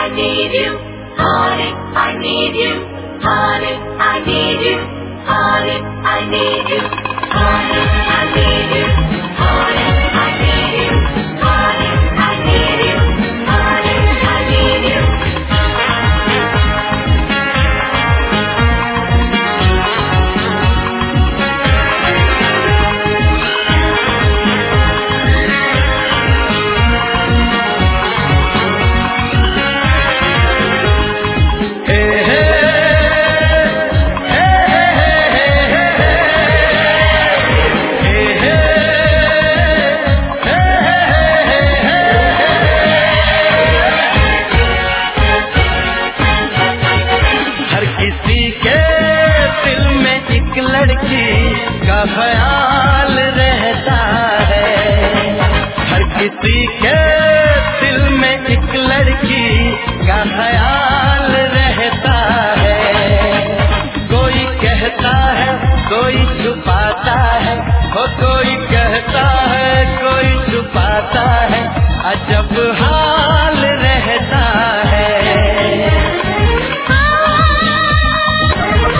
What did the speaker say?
I need you. Honey, I need you. Honey, I need you. Honey, I need you. Honey, I need you. Honey, I need you. Honey, I need you. Honey, I need you. का ख्याल रहता है, हर किसी के दिल में एक लड़की का ख्याल रहता है। कोई कहता है, कोई छुपाता है, कोई कहता है, कोई छुपाता है, अजब हाल